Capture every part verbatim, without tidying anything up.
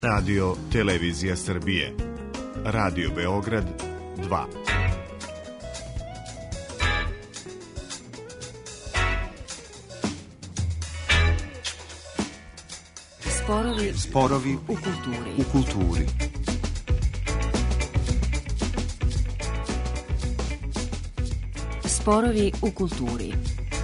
Radio Televizija Srbije. Radio Beograd dva. Sporovi, Sporovi u kulturi. u kulturi. Sporovi u kulturi.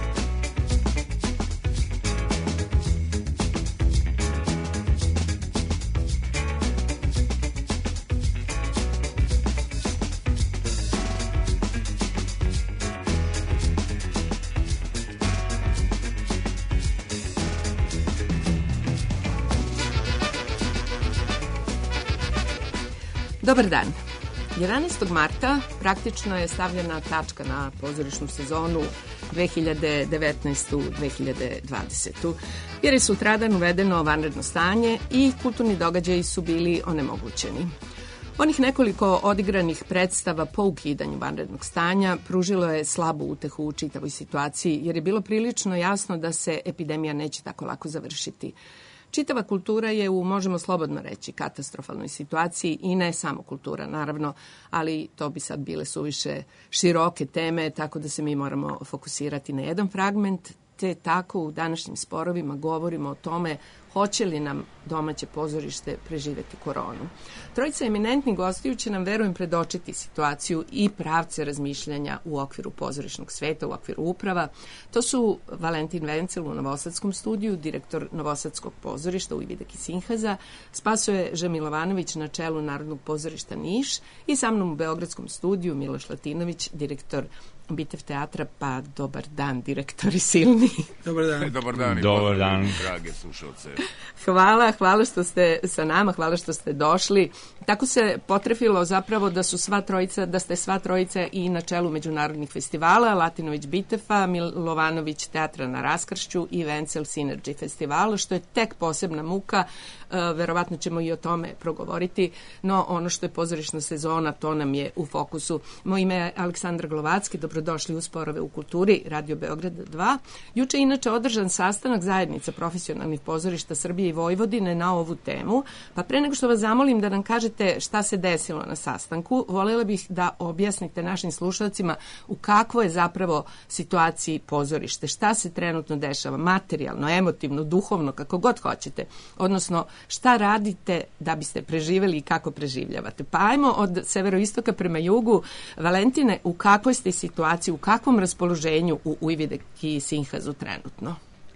Dobar dan. jedanaestog marta praktično je stavljena tačka na pozorišnu sezonu dve hiljade devetnaeste dve hiljade dvadesete. jer je sutradan uvedeno vanredno stanje i kulturni događaji su bili onemogućeni. Onih nekoliko odigranih predstava po ukidanju vanrednog stanja pružilo je slabu utehu u čitavoj situaciji, jer je bilo prilično jasno da se epidemija neće tako lako završiti. Čitava kultura je u, možemo slobodno reći, katastrofalnoj situaciji i ne samo kultura, naravno, ali to bi sad bile suviše široke teme, tako da se mi moramo fokusirati na jedan fragment, te tako u današnjim sporovima govorimo o tome hoće li nam domaće pozorište preživeti koronu. Trojica eminentnih gostiju će nam, verujem, predočiti situaciju i pravce razmišljanja u okviru pozorišnog sveta, u okviru uprava. To su Valentin Vencel u Novosadskom studiju, direktor Novosadskog pozorišta u Ivideki Sinhaza, Spasoje Žemilovanović na čelu Narodnog pozorišta Niš i sa mnom u Beogradskom studiju Miloš Latinović, direktor Bitev teatra. Pa dobar dan, direktori silni. Dobar dan. Dobar dan i Dobar dan, drage slušalce. Hvala, hvala što ste sa nama, hvala što ste došli. Tako se potrefilo zapravo da su sva trojica, da ste sva trojica i na čelu međunarodnih festivala, Latinović Bitefa, Milovanović teatra na Raskršću i Vencel Synergy festivala, što je tek posebna muka, e, verovatno ćemo i o tome progovoriti, no ono što je pozorišna sezona, to nam je u fokusu. Moje ime je Aleksandra Glovacki, dobrodošli u Sporove u kulturi, Radio Beograd dva. Juče je inače održan sastanak zajednica profesionalnih pozorišta Srbije i Vojvodine na ovu temu, pa pre nego što vas zamolim da nam kažete šta se desilo na sastanku, voljela bih da objasnite našim slušalcima u kakvoj je zapravo situaciji pozorište, šta se trenutno dešava, materijalno, emotivno, duhovno, kako god hoćete, odnosno šta radite da biste preživeli i kako preživljavate. Pa ajmo od severoistoka prema jugu. Valentine, u kakvoj ste situaciji, u kakvom raspoloženju u Uvideki Sinhazu trenutno?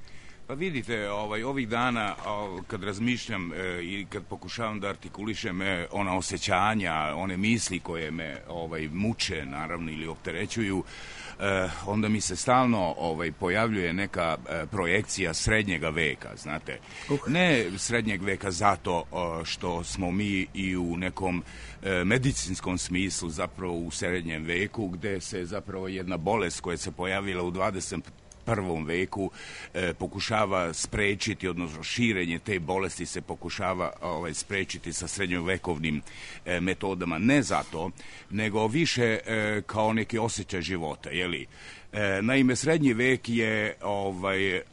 Pa vidite, ovaj, ovih dana kad razmišljam e, i kad pokušavam da artikulišem e, ona osjećanja, one misli koje me ovaj, muče, naravno, ili opterećuju, e, onda mi se stalno ovaj, pojavljuje neka e, projekcija srednjega veka, znate. Uh. Ne srednjeg veka zato o, što smo mi i u nekom e, medicinskom smislu zapravo u srednjem veku, gde se zapravo jedna bolest koja se pojavila u dvadeset prvom veku e, pokušava sprečiti, odnosno širenje te bolesti se pokušava ovaj, sprečiti sa srednjovekovnim e, metodama. Ne zato, nego više e, kao neki osjećaj života. Jeli? E, naime, srednji vek je ovaj, e,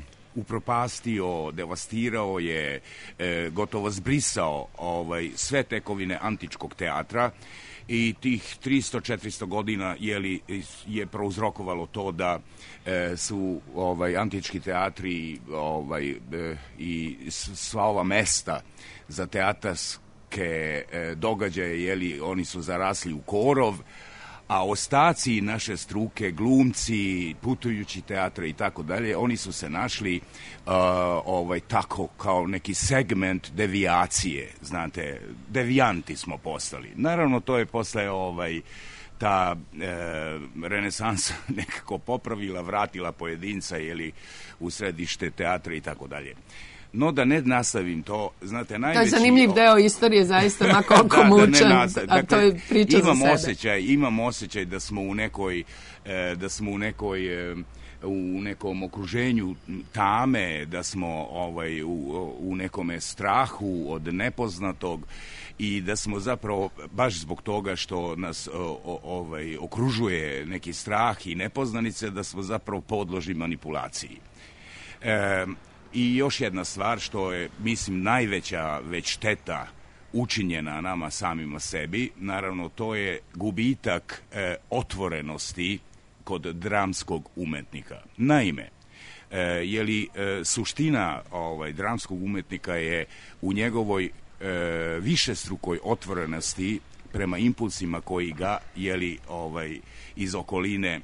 upropastio, devastirao je, e, gotovo zbrisao ovaj, sve tekovine antičkog teatra, i tih tristo do četiristo godina jeli, je prouzrokovalo to da e, su ovaj, antički teatri ovaj, e, i sva ova mesta za teatarske e, događaje, jeli, oni su zarasli u korov, a ostaci naše struke, glumci, putujući teatra i tako dalje, oni su se našli uh, ovaj, tako kao neki segment devijacije, znate, devijanti smo postali. Naravno, to je posle ovaj, ta e, renesansa nekako popravila, vratila pojedinca jeli, u središte teatra i tako dalje. No, da ne nastavim to, znate, najveći... To je zanimljiv deo istorije, zaista, ma koliko da, mučan, da dakle, a to je priča imam za sebe. Osjećaj, imam osjećaj da smo u nekoj, e, da smo u nekoj... E, u nekom okruženju tame, da smo ovaj, u, u nekome strahu od nepoznatog i da smo zapravo, baš zbog toga što nas o, ovaj, okružuje neki strah i nepoznanice, da smo zapravo podložni manipulaciji. E, I još jedna stvar što je, mislim, najveća već šteta učinjena nama samima sebi, naravno to je gubitak e, otvorenosti kod dramskog umetnika. Naime, e, je li e, suština ovaj, dramskog umetnika je u njegovoj e, višestrukoj otvorenosti prema impulsima koji ga, je li, ovaj, iz okoline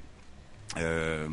e,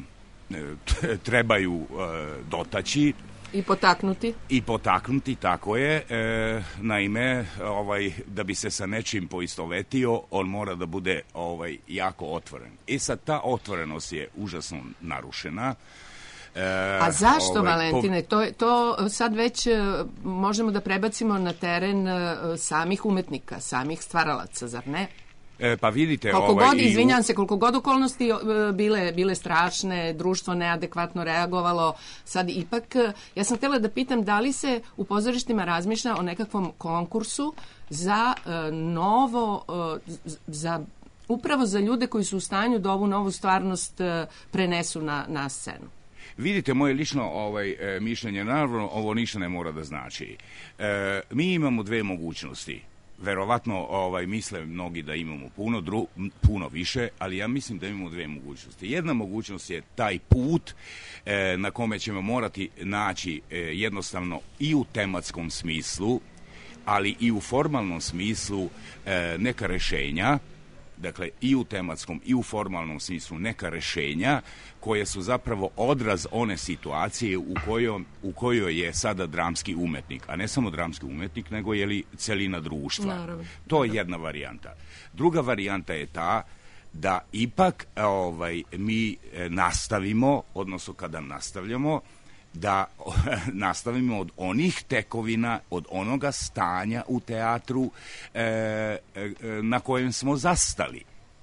trebaju e, dotaći, I potaknuti. I potaknuti, tako je. E, naime, ovaj, da bi se sa nečim poistovetio, on mora da bude ovaj, jako otvoren. I sad ta otvorenost je užasno narušena. E, A zašto, ovaj, Valentine? To, to sad već možemo da prebacimo na teren samih umetnika, samih stvaralaca, zar ne? E, pa vidite... Koliko ovaj, god, izvinjam u... se, koliko god okolnosti bile, bile strašne, društvo neadekvatno reagovalo, sad ipak, ja sam htjela da pitam da li se u pozorištima razmišlja o nekakvom konkursu za uh, novo, uh, za, upravo za ljude koji su u stanju da ovu novu stvarnost uh, prenesu na, na scenu. Vidite, moje lično ovaj, e, mišljenje, naravno, ovo ništa ne mora da znači. E, mi imamo dve mogućnosti. Verovatno ovaj, misle mnogi da imamo puno, dru, puno više, ali ja mislim da imamo dve mogućnosti. Jedna mogućnost je taj put e, na kome ćemo morati naći e, jednostavno i u tematskom smislu, ali i u formalnom smislu e, neka rešenja, dakle i u tematskom i u formalnom smislu neka rešenja koje su zapravo odraz one situacije u kojoj, u kojoj je sada dramski umetnik, a ne samo dramski umetnik, nego je li celina društva. Naravno. To je jedna varijanta. Druga varijanta je ta da ipak ovaj, mi nastavimo, odnosno kada nastavljamo, da nastavimo od onih tekovina, od onoga stanja u teatru e, e, na kojem smo zastali.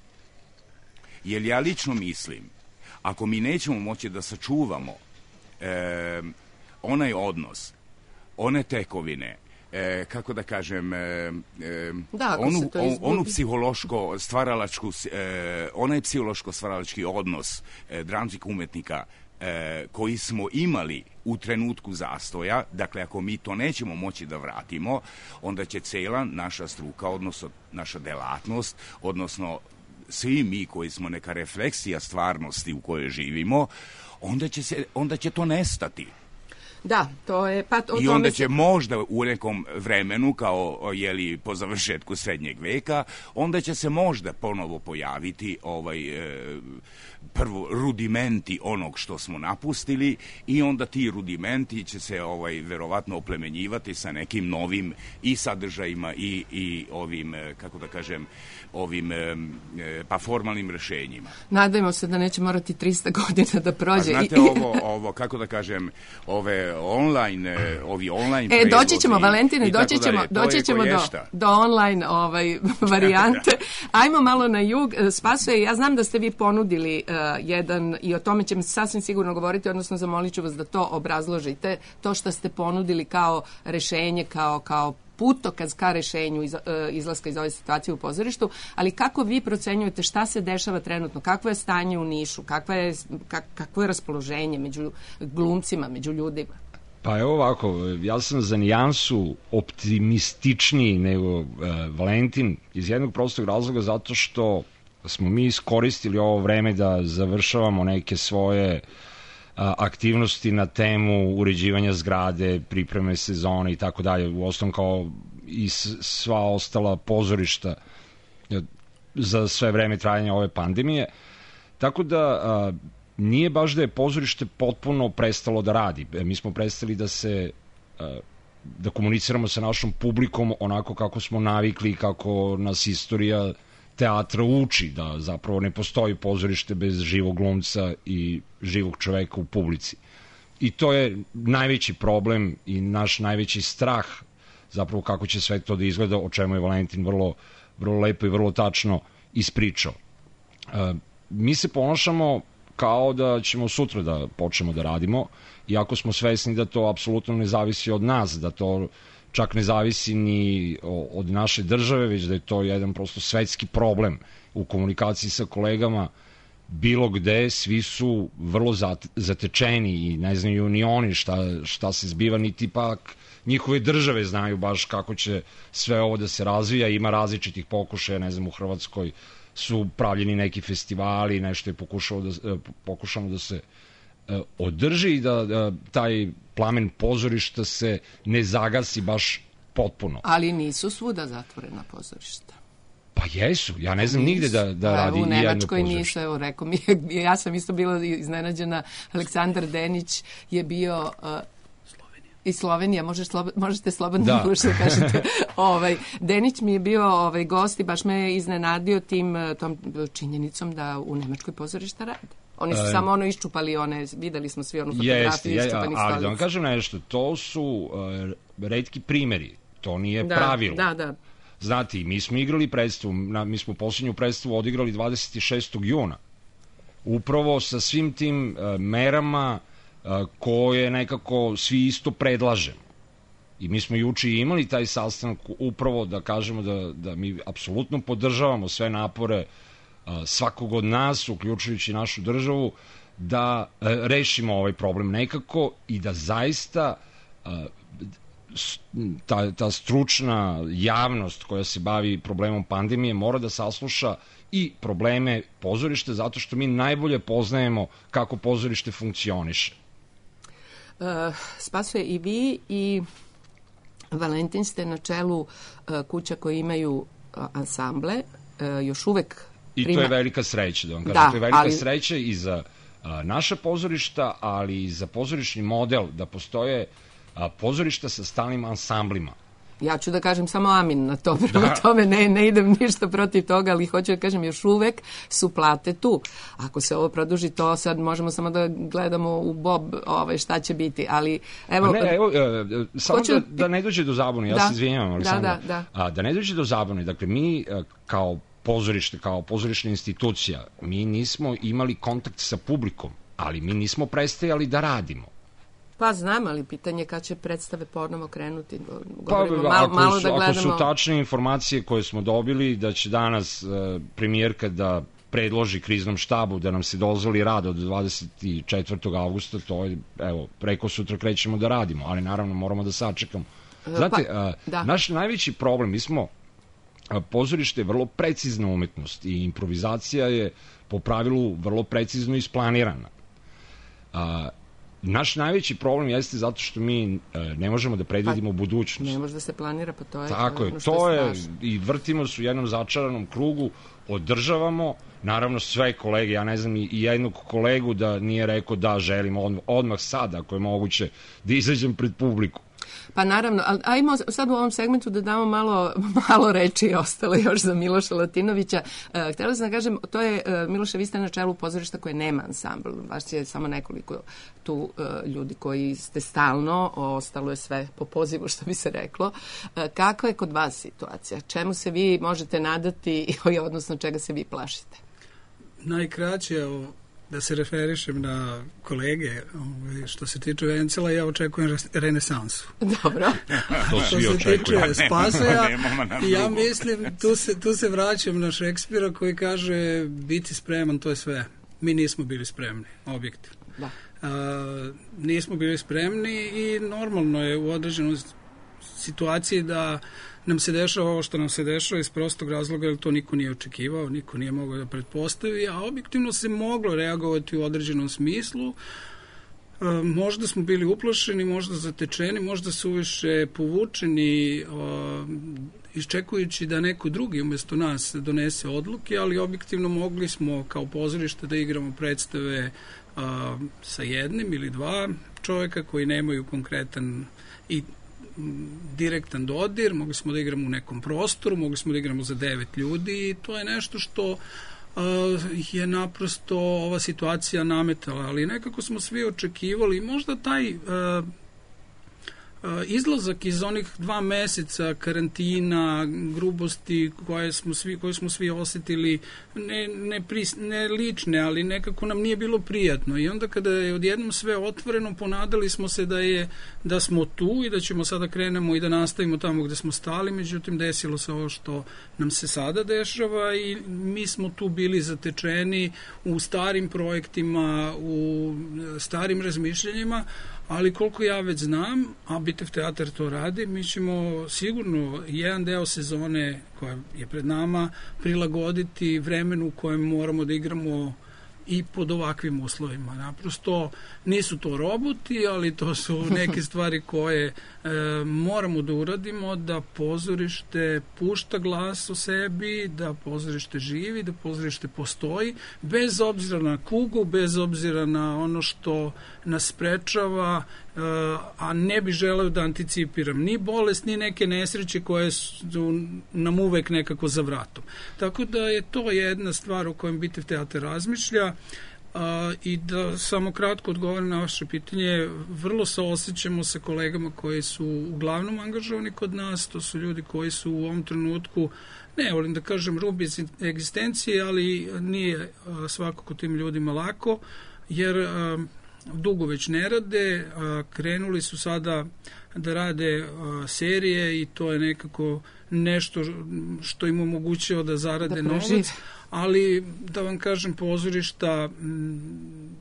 Jer ja lično mislim, ako mi nećemo moći da sačuvamo e, onaj odnos, one tekovine, e, kako da kažem, e, da, onu, on, onu psihološko stvaralačku, e, onaj psihološko stvaralački odnos e, dramskih umetnika e, koji smo imali u trenutku zastoja, dakle ako mi to nećemo moći da vratimo, onda će cela naša struka, odnosno naša delatnost, odnosno svi mi koji smo neka refleksija stvarnosti u kojoj živimo, onda će, se, onda će to nestati. Da, to je... Pa, o I onda se... će možda u nekom vremenu, kao jeli, po završetku srednjeg veka, onda će se možda ponovo pojaviti ovaj, e, prvo rudimenti onog što smo napustili i onda ti rudimenti će se ovaj, verovatno oplemenjivati sa nekim novim i sadržajima i, i ovim, kako da kažem, ovim e, pa formalnim rešenjima. Nadajmo se da neće morati trista godina da prođe. A znate, ovo, ovo, kako da kažem, ove online, ovi online e, doći ćemo, Valentine, doći ćemo, doći ćemo do, do online ovaj, varijante. Ajmo malo na jug. Spasoje, ja znam da ste vi ponudili uh, jedan, i o tome ćemo sasvim sigurno govoriti, odnosno zamolit ću vas da to obrazložite, to što ste ponudili kao rešenje, kao, kao putokaz ka rešenju iz, uh, izlaska iz ove situacije u pozorištu, ali kako vi procenjujete šta se dešava trenutno, kakvo je stanje u Nišu, kakva je, kak, kakvo je raspoloženje među glumcima, među ljudima? Pa evo ovako, ja sam za nijansu optimističniji nego uh, Valentin iz jednog prostog razloga zato što smo mi iskoristili ovo vreme da završavamo neke svoje a, aktivnosti na temu uređivanja zgrade, pripreme sezone i tako dalje, u osnovom kao i sva ostala pozorišta za sve vreme trajanja ove pandemije. Tako da a, nije baš da je pozorište potpuno prestalo da radi. Mi smo prestali da se a, da komuniciramo sa našom publikom onako kako smo navikli i kako nas istorija teatra uči, da zapravo ne postoji pozorište bez živog glumca i živog čoveka u publici. I to je najveći problem i naš najveći strah zapravo kako će sve to da izgleda, o čemu je Valentin vrlo, vrlo lepo i vrlo tačno ispričao. E, mi se ponašamo kao da ćemo sutra da počnemo da radimo, iako smo svesni da to apsolutno ne zavisi od nas, da to čak ne zavisi ni od naše države, već da je to jedan prosto svetski problem u komunikaciji sa kolegama, bilo gde, svi su vrlo zatečeni i ne znaju ni oni šta, šta se zbiva, niti pak njihove države znaju baš kako će sve ovo da se razvija. Ima različitih pokušaja, ne znam, u Hrvatskoj su pravljeni neki festivali, nešto je pokušalo da, pokušano da se održi i da, da taj plamen pozorišta se ne zagasi baš potpuno. Ali nisu svuda zatvorena pozorišta. Pa jesu, ja ne znam nigde da, da radi jedno pozorište. U Nemačkoj nisu, evo, rekao mi, ja sam isto bila iznenađena, Aleksandar Denić je bio... Uh, i Slovenija, možeš slobo, možete slobodno da da kažete. ovaj, Denić mi je bio ovaj, gost i baš me je iznenadio tim, tom činjenicom da u Nemačkoj pozorišta rade. Oni su e, samo ono iščupali, one, videli smo svi onu fotografiju jest, iščupanih ali stolica. Da vam kažem nešto, to su uh, retki primeri, to nije da, pravilo. Da, da. Znate, mi smo igrali predstavu, na, mi smo posljednju predstavu odigrali dvadeset šestog juna. Upravo sa svim tim uh, merama koje nekako svi isto predlažemo. I mi smo juče imali taj sastanak upravo da kažemo da, da mi apsolutno podržavamo sve napore svakog od nas, uključujući našu državu, da rešimo ovaj problem nekako i da zaista ta, ta stručna javnost koja se bavi problemom pandemije mora da sasluša i probleme pozorišta, zato što mi najbolje poznajemo kako pozorište funkcioniše. Uh, Spasoje, i vi i Valentin ste na čelu uh, kuća koje imaju uh, ansamble, uh, još uvek i prima... to je velika sreća, da vam kažem, da, to je velika ali... sreća i za uh, naša pozorišta, ali i za pozorišni model, da postoje uh, pozorišta sa stalnim ansamblima. Ja ću da kažem samo amin na to, prema da. tome ne, ne idem ništa protiv toga, ali hoću da kažem još uvek su plate tu. Ako se ovo produži, to sad možemo samo da gledamo u bob ovaj, šta će biti, ali evo... Ne, evo, samo hoću... da, da ne dođe do zabune, ja da. se izvinjavam, Aleksandra, da, da, da. da ne dođe do zabune, dakle mi kao pozorište, kao pozorišna institucija, mi nismo imali kontakt sa publikom, ali mi nismo prestajali da radimo. Pa znam, ali pitanje kad će predstave ponovo krenuti. Govorimo, pa, malo, ako, malo su, da gledamo... ako su tačne informacije koje smo dobili, da će danas uh, premijerka da predloži kriznom štabu da nam se dozvoli rad od dvadeset četvrtog avgusta, to je, evo, preko sutra krećemo da radimo, ali naravno moramo da sačekamo. Znate, pa, uh, da. naš najveći problem, mi smo, uh, pozorište je vrlo precizna umetnost i improvizacija je po pravilu vrlo precizno isplanirana. Uh, Naš najveći problem jeste zato što mi e, ne možemo da predvidimo pa, budućnost. Ne može da se planira, pa to je... Tako je, to je, i vrtimo se u jednom začaranom krugu, održavamo, naravno sve kolege, ja ne znam i jednog kolegu da nije rekao da želim odmah sad, ako je moguće, da izađem pred publiku. Pa naravno, ali ajmo sad u ovom segmentu da damo malo, malo reči ostalo još za Miloša Latinovića. Uh, htjela sam da kažem, to je, uh, Miloše, vi ste na čelu pozorišta koje nema ansambl, baš je samo nekoliko tu uh, ljudi koji ste stalno, ostalo je sve po pozivu, što bi se reklo. Uh, kakva je kod vas situacija? Čemu se vi možete nadati, odnosno čega se vi plašite? Najkraće, da se referišem na kolege, što se tiče Vencela, ja očekujem renesansu. Dobro. To svi očekujem. Što se tiče Spasoja, ja mislim, tu se, tu se vraćam na Šekspira koji kaže biti spreman, to je sve. Mi nismo bili spremni, objektivno. Da. A, nismo bili spremni i normalno je u određenoj situaciji da nam se dešava ovo što nam se dešava iz prostog razloga, jer to niko nije očekivao, niko nije mogao da pretpostavi, a objektivno se moglo reagovati u određenom smislu. E, možda smo bili uplašeni, možda zatečeni, možda su uviše povučeni, e, iščekujući da neko drugi umjesto nas donese odluke, ali objektivno mogli smo kao pozorište da igramo predstave a, sa jednim ili dva čovjeka koji nemaju konkretan i direktan dodir, mogli smo da igramo u nekom prostoru, mogli smo da igramo za devet ljudi i to je nešto što uh, je naprosto ova situacija nametala, ali nekako smo svi očekivali, možda taj uh, izlazak iz onih dva meseca karantina, grubosti koje smo svi, koje smo svi osjetili, ne, ne, pris, ne lične, ali nekako nam nije bilo prijatno. I onda kada je odjednom sve otvoreno, ponadali smo se da je da smo tu i da ćemo sada krenemo i da nastavimo tamo gde smo stali, međutim desilo se ovo što nam se sada dešava i mi smo tu bili zatečeni u starim projektima, u starim razmišljanjima, ali koliko ja već znam, a Bitev teatar to radi, mi ćemo sigurno jedan deo sezone koja je pred nama prilagoditi vremenu u kojem moramo da igramo i pod ovakvim uslovima. Naprosto nisu to roboti, ali to su neke stvari koje e, moramo da uradimo, da pozorište pušta glas o sebi, da pozorište živi, da pozorište postoji, bez obzira na kugu, bez obzira na ono što nas sprečava, e, a ne bi želeo da anticipiram ni bolest, ni neke nesreće koje su nam uvek nekako za vratom. Tako da je to jedna stvar o kojem Bitev teatar razmišlja. Uh, i da samo kratko odgovorim na vaše pitanje, vrlo se osjećamo sa kolegama koji su uglavnom angažovani kod nas, to su ljudi koji su u ovom trenutku, ne volim da kažem rubi egzistencije, ali nije uh, svakako tim ljudima lako, jer uh, dugo već ne rade, uh, krenuli su sada da rade uh, serije i to je nekako nešto što im omogućava da zarade da novac, ali da vam kažem, pozorišta m,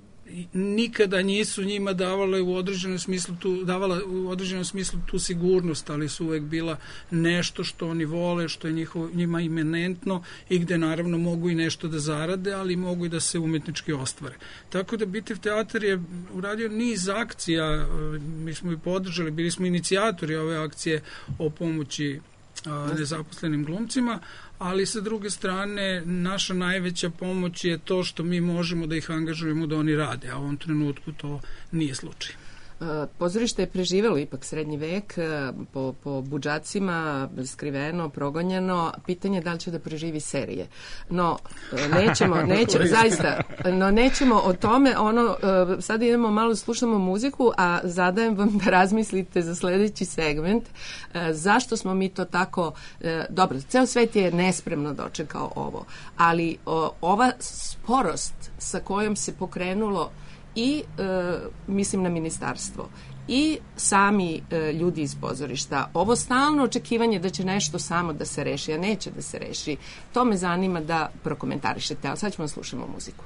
nikada nisu njima davale u određenom smislu tu, davala u određenom smislu tu sigurnost, ali su uvek bila nešto što oni vole, što je njihovo, njima imanentno i gde naravno mogu i nešto da zarade, ali mogu i da se umetnički ostvare. Tako da Bitev teatar je uradio niz akcija, mi smo i podržali, bili smo inicijatori ove akcije o pomoći a, nezaposlenim glumcima, ali sa druge strane naša najveća pomoć je to što mi možemo da ih angažujemo da oni rade, a u ovom trenutku to nije slučaj. Pozorište je preživelo ipak srednji vek, po, po budžacima, skriveno, progonjeno. Pitanje je da li će da preživi serije. No, nećemo, nećemo, zaista, no nećemo o tome. Ono, sada idemo malo, slušamo muziku, a zadajem vam da razmislite za sledeći segment. Zašto smo mi to tako, dobro, ceo svet je nespremno dočekao ovo, ali ova sporost sa kojom se pokrenulo i e, mislim na ministarstvo i sami e, ljudi iz pozorišta, ovo stalno očekivanje da će nešto samo da se reši, a neće da se reši, to me zanima da prokomentarišete, ali sad ćemo slušamo muziku.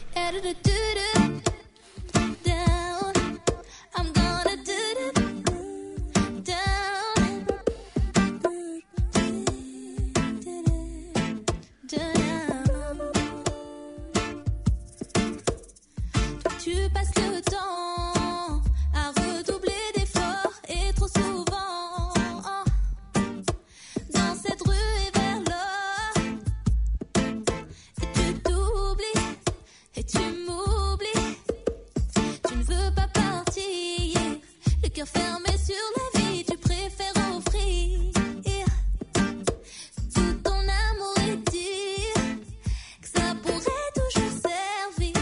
Tu passes le temps à redoubler d'efforts et trop souvent dans cette rue et vers l'or. Et tu t'oublies et tu m'oublies. Tu ne veux pas partir, le cœur fermé sur la vie. Tu préfères offrir tout ton amour et dire que ça pourrait toujours servir.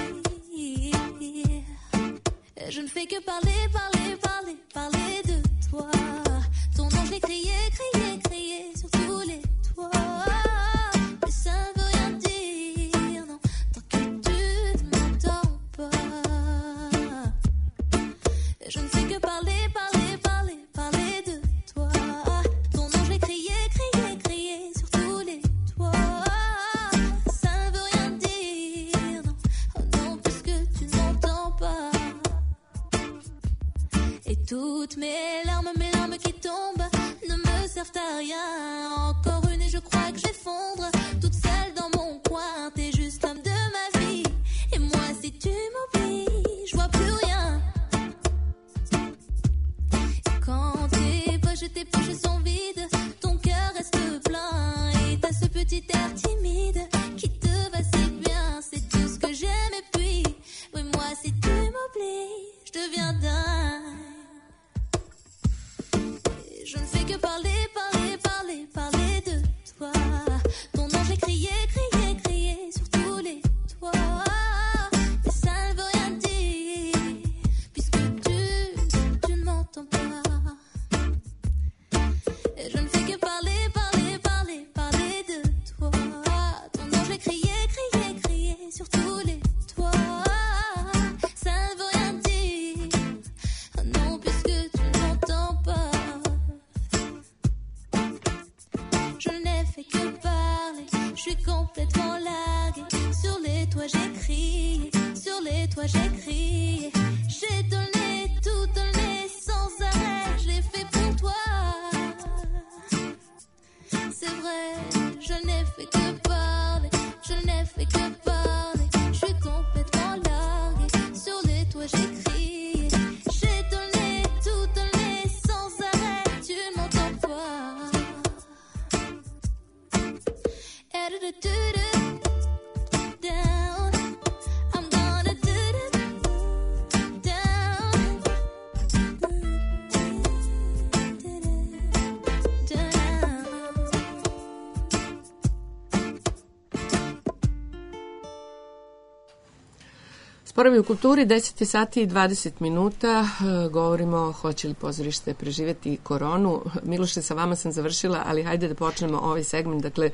Je ne fais que parler, parler, parler, parler de toi. Ton nom je l'ai crié, crié, crié sur tous les toits. Mais ça ne veut rien dire, non, tant que tu ne m'entends pas. Je ne fais que parler, parler, parler, parler de toi. Ton nom je l'ai crié, crié, crié sur tous les toits. Ça ne veut rien dire, non, oh non, puisque tu n'entends pas. Et toutes mes larmes, mes larmes qui tombent ne me servent à rien. Encore une et je crois que j'effondre, toute seule dans mon coin. T'es juste l'homme de ma vie. Et moi si tu m'oublies, je vois plus rien. Et quand tes poches, tes poches sont vides, ton cœur reste plein. Et t'as ce petit air timide qui te va si bien. C'est tout ce que j'aime et puis, oui moi si tu m'oublies, je deviens dingue. Je ne fais que parler, parler, parler, parler de toi. Ton nom j'ai crié, crié, crié sur tous les toits. Mais ça ne veut rien dire, puisque tu, tu ne m'entends pas. c'est vrai, je n'ai fait que parler, je n'ai fait que parler. Je suis complètement larguée, sur les toits j'ai crié, j'ai donné, tout donné sans arrêt, tu ne m'entends pas. Da-da-da-da-da. Down, I'm gonna do it down. Sporovi u kulturi, deset sati i dvadeset minuta, govorimo hoće li pozorište preživjeti koronu. Miloše, sa vama sam završila, ali hajde da počnemo ovaj segment. Dakle,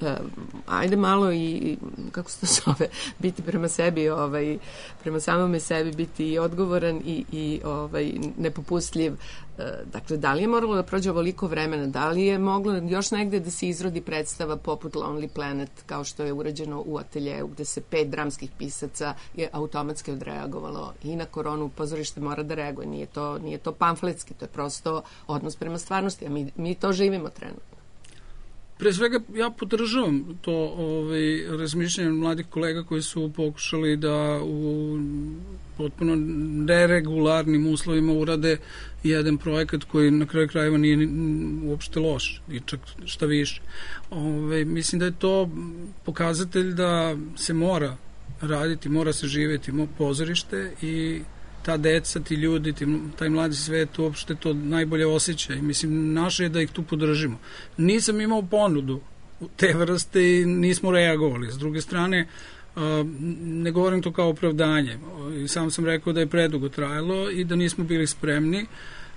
ajde malo i, kako se to zove, biti prema sebi, ovaj, prema samome sebi, biti i odgovoran i, i ovaj, nepopustljiv. Dakle, da li je moralo da prođe ovoliko vremena, da li je moglo još negde da se izrodi predstava poput Lonely Planet, kao što je urađeno u ateljeu, gde se pet dramskih pisaca je automatski odreagovalo i na koronu. Pozorište mora da reaguje, nije to, nije to pamfletski, to je prosto odnos prema stvarnosti, a mi, mi to živimo trenutno. Pre svega, ja podržavam to ovaj, razmišljanje mladih kolega koji su pokušali da u potpuno neregularnim uslovima urade jedan projekat koji na kraju krajeva nije uopšte loš i čak šta više. Ove, mislim da je to pokazatelj da se mora raditi, mora se živjeti pozorište i ta deca, ti ljudi, ti, taj mladi svet uopšte to najbolje osjeća i mislim naše je da ih tu podržimo. Nisam imao ponudu te vrste i nismo reagovali. S druge strane, ne govorim to kao opravdanje. Sam sam rekao da je predugo trajalo i da nismo bili spremni,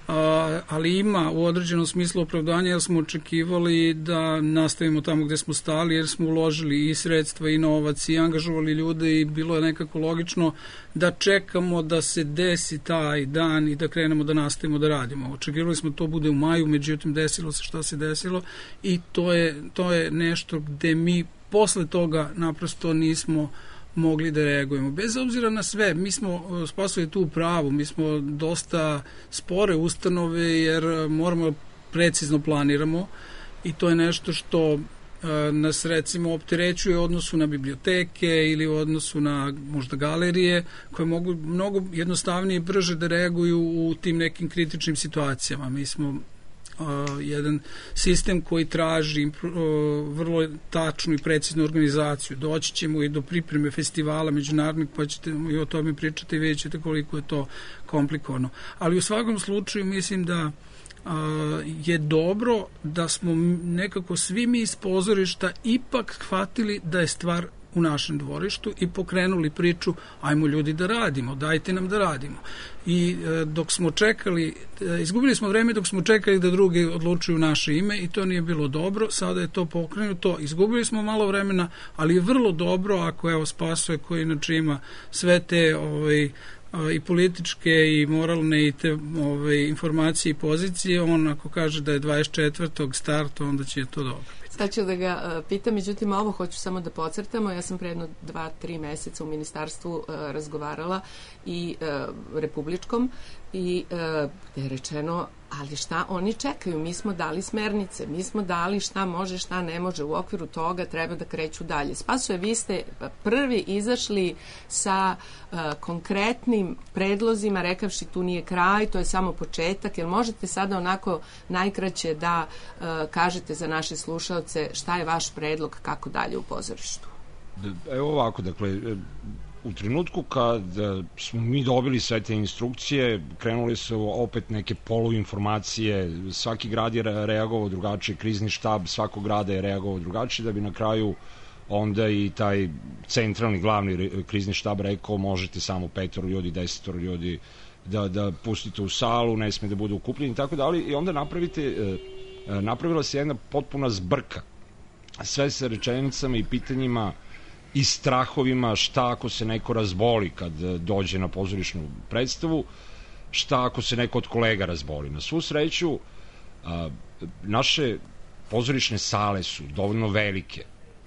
ali ima u određenom smislu opravdanja jer smo očekivali da nastavimo tamo gde smo stali jer smo uložili i sredstva i novac i angažovali ljude i bilo je nekako logično da čekamo da se desi taj dan i da krenemo da nastavimo da radimo. Očekivali smo to bude u maju, međutim desilo se šta se desilo i to je, to je nešto gde mi posle toga naprosto nismo mogli da reagujemo. Bez obzira na sve, mi smo spasili tu pravu, mi smo dosta spore ustanove jer moramo precizno planiramo i to je nešto što nas recimo opterećuje u odnosu na biblioteke ili u odnosu na možda galerije koje mogu mnogo jednostavnije i brže da reaguju u tim nekim kritičnim situacijama. Mi smo Uh, jedan sistem koji traži uh, vrlo tačnu i preciznu organizaciju. Doći ćemo i do pripreme festivala međunarodnih, pa ćete i o tome pričati i vidjet ćete koliko je to komplikovano. Ali u svakom slučaju mislim da uh, je dobro da smo nekako svi mi iz pozorišta ipak shvatili da je stvar u našem dvorištu i pokrenuli priču, ajmo ljudi da radimo, dajte nam da radimo. I e, dok smo čekali, e, izgubili smo vreme dok smo čekali da drugi odlučuju naše ime i to nije bilo dobro, sada je to pokrenuto, izgubili smo malo vremena, ali je vrlo dobro ako evo Spasoje koji inače ima sve te ovaj, i političke i moralne i te ove, informacije i pozicije, on ako kaže da je dvadeset četvrtog start, onda će to dobro. Sad ću da ga uh, pitam, međutim ovo hoću samo da podcrtamo, ja sam pre jedno dva, tri meseca u ministarstvu uh, razgovarala i uh, republičkom i uh, gde je rečeno, ali šta oni čekaju, mi smo dali smernice, mi smo dali šta može, šta ne može, u okviru toga treba da kreću dalje. Spasoje, vi ste prvi izašli sa uh, konkretnim predlozima, rekavši tu nije kraj, to je samo početak, jer možete sada onako najkraće da uh, kažete za naše slušalce šta je vaš predlog, kako dalje u pozorištu? Evo ovako, dakle, u trenutku kad smo mi dobili sve te instrukcije, krenuli su opet neke poluinformacije, svaki grad je reagovao drugačije, krizni štab svakog grada je reagovao drugačije, da bi na kraju onda i taj centralni glavni krizni štab rekao možete samo petoro ljudi, desetoro ljudi da, da pustite u salu, ne sme da budu ukupljeni i tako dalje, i onda napravite, napravila se jedna potpuna zbrka, sve sa rečenicama i pitanjima i strahovima šta ako se neko razboli kad dođe na pozorišnu predstavu, šta ako se neko od kolega razboli. Na svu sreću, a, naše pozorišne sale su dovoljno velike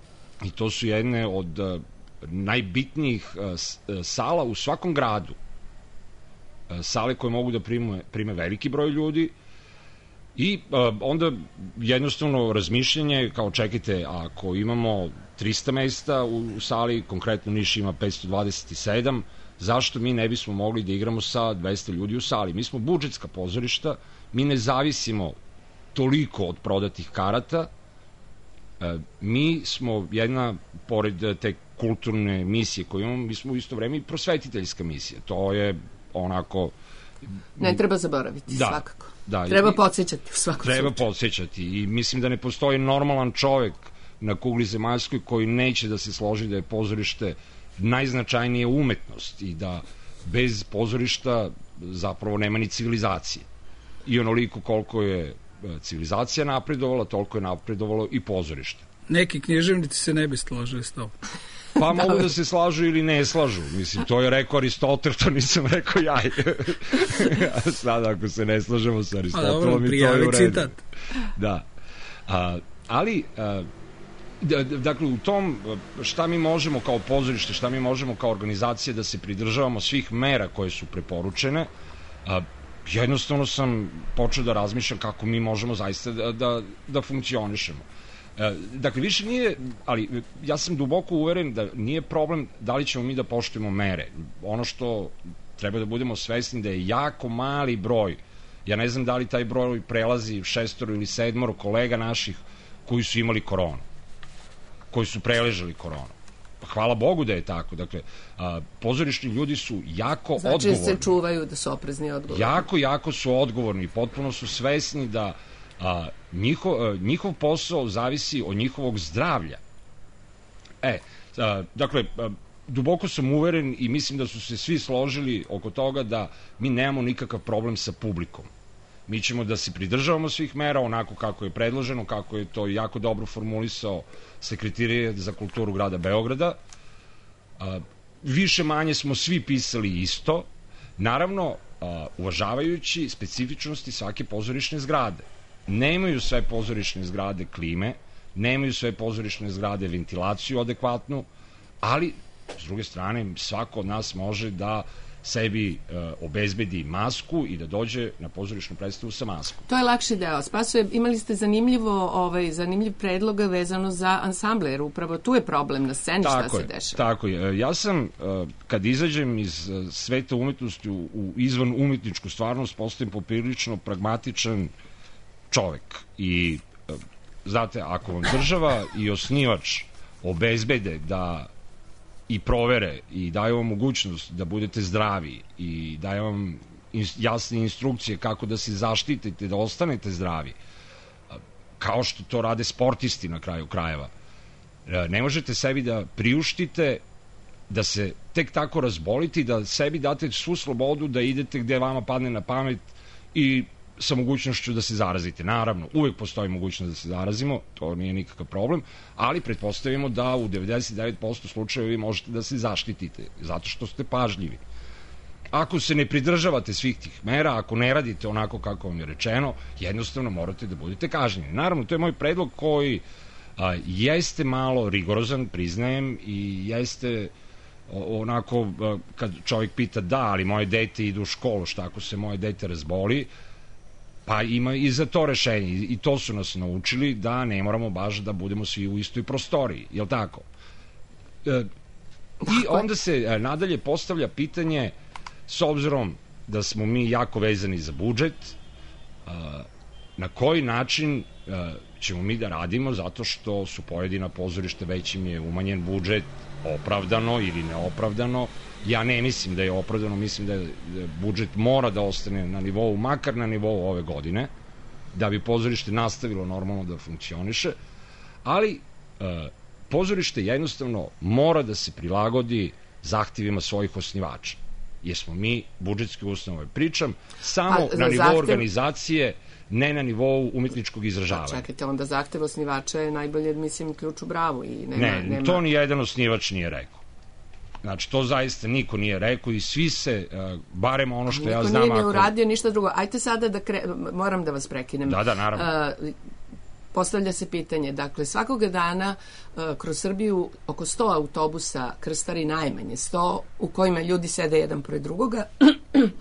i to su jedne od a, najbitnijih a, sala u svakom gradu. A, sale koje mogu da prime, prime veliki broj ljudi I uh, onda jednostavno razmišljanje kao čekajte, ako imamo trista mesta u, u sali, konkretno Niš ima petsto dvadeset sedam, zašto mi ne bismo mogli da igramo sa dvesta ljudi u sali? Mi smo budžetska pozorišta, mi ne zavisimo toliko od prodatih karata, e, mi smo jedna, pored te kulturne misije koju imamo, mi smo u isto vreme i prosvetiteljska misija. To je onako... Ne treba zaboraviti, da, svakako. Da, treba i, podsjećati u svakom Treba slučaju. podsjećati i mislim da ne postoji normalan čovek na kugli zemaljskoj koji neće da se složi da je pozorište najznačajnija umetnost i da bez pozorišta zapravo nema ni civilizacije. I onoliko koliko je civilizacija napredovala, toliko je napredovalo i pozorište. Neki književnici se ne bi složili s tobom. Pa mogu da se slažu ili ne slažu. Mislim, to je rekao Aristotel, to nisam rekao ja. Sada ako se ne slažemo sa Aristotelom, i to je u redu. Citat. Da. A, ali... A, dakle, u tom šta mi možemo kao pozorište, šta mi možemo kao organizacija da se pridržavamo svih mera koje su preporučene, a, jednostavno sam počeo da razmišljam kako mi možemo zaista da, da, da funkcionišemo. A, dakle, više nije, ali ja sam duboko uveren da nije problem da li ćemo mi da poštujemo mere. Ono što treba da budemo svesni da je jako mali broj, ja ne znam da li taj broj prelazi šestoro ili sedmoro kolega naših koji su imali koronu, koji su preležali koronu. Hvala Bogu da je tako. Dakle, a, pozorišni ljudi su jako znači, odgovorni. Znači se čuvaju da su oprezni i odgovorni. Jako, jako su odgovorni. Potpuno su svesni da a, njihov, a, njihov posao zavisi od njihovog zdravlja. E, a, dakle, a, duboko sam uveren i mislim da su se svi složili oko toga da mi nemamo nikakav problem sa publikom. Mi ćemo da se pridržavamo svih mera onako kako je predloženo, kako je to jako dobro formulisao Sekretarijat za kulturu grada Beograda. A, više manje smo svi pisali isto, naravno a, uvažavajući specifičnosti svake pozorišne zgrade. Nemaju sve pozorišne zgrade klime, nemaju sve pozorišne zgrade ventilaciju adekvatnu, ali s druge strane svako od nas može da sebi e, obezbedi masku i da dođe na pozorišnu predstavu sa maskom. To je lakši deo. Spasoje, imali ste zanimljivo, ovaj, zanimljiv predlog vezano za ansambler, jer upravo tu je problem na sceni. Tako šta je, se dešava. Tako je. Ja sam, kad izađem iz sveta umetnosti u, u izvan umetničku stvarnost, postajem poprilično pragmatičan čovek. I, znate, ako vam država i osnivač obezbede da i provere i daju vam mogućnost da budete zdravi i daju vam jasne instrukcije kako da se zaštitite, da ostanete zdravi, kao što to rade sportisti na kraju krajeva. Ne možete sebi da priuštite da se tek tako razbolite i da sebi date svu slobodu da idete gde vama padne na pamet i sa mogućnošću da se zarazite. Naravno, uvek postoji mogućnost da se zarazimo, to nije nikakav problem, ali pretpostavimo da u devedeset devet posto slučajeva vi možete da se zaštitite, zato što ste pažljivi. Ako se ne pridržavate svih tih mera, ako ne radite onako kako vam je rečeno, jednostavno morate da budete kažnjeni. Naravno, to je moj predlog koji a, jeste malo rigorozan, priznajem, i jeste onako, a, kad čovjek pita da, ali moje dete ide u školu, šta ako se moje dete razboli, pa ima i za to rešenje, i to su nas naučili da ne moramo baš da budemo svi u istoj prostoriji, jel tako? E, I onda se e, nadalje postavlja pitanje, s obzirom da smo mi jako vezani za budžet, a, na koji način a, ćemo mi da radimo, zato što su pojedina pozorište, već im je umanjen budžet, opravdano ili neopravdano. Ja ne mislim da je opravdano, mislim da, je, da budžet mora da ostane na nivou, makar na nivou ove godine, da bi pozorište nastavilo normalno da funkcioniše, ali e, pozorište jednostavno mora da se prilagodi zahtevima svojih osnivača. Jer smo mi budžetske ustanove. Pričam samo pa, na nivou zahtev... organizacije, ne na nivou umetničkog izražavanja. Pa čekajte, onda zahtev osnivača je najbolje, mislim, ključ u bravu. I nema, ne, nema... to ni jedan osnivač nije rekao. Znači, to zaista niko nije rekao i svi se, uh, barem ono što niko ja znam... Niko nije ako... uradio ništa drugo. Ajte sada da kre... moram da vas prekinem. Da, da, naravno. Uh, postavlja se pitanje, dakle, svakoga dana uh, kroz Srbiju oko sto autobusa krstari, najmanje sto, u kojima ljudi sede jedan pored drugoga